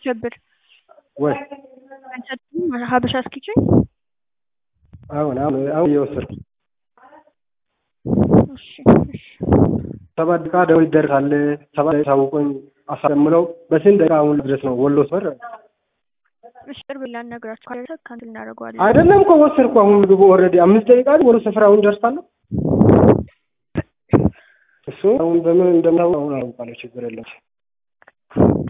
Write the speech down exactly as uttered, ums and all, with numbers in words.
ሸብር ወይ አንቺ ሀበሻ ኪችን አሁን አሁን አሁን እየወሰድኩ እሺ እሺ ሰባት ደቂቃ ደውል ይደርሳል ሰባት ደቂቃ ሳውቆኝ አሳምለው በስንት ደቂቃ አሁን ድረስ ነው ወሎ ሰፈር እሺ ቅርብ ላናግራችሁ ካለ ካንተል እናደርገዋለን አይደለም እኮ ወሰድኩ አሁን ምግቡ ኦልሬዲ አምስት ደቂቃ ወሎ ሰፈር አሁን ደርሳለሁ እሱ አሁን በምን እንደምታው አሁን አውቃለሁ ችግር የለም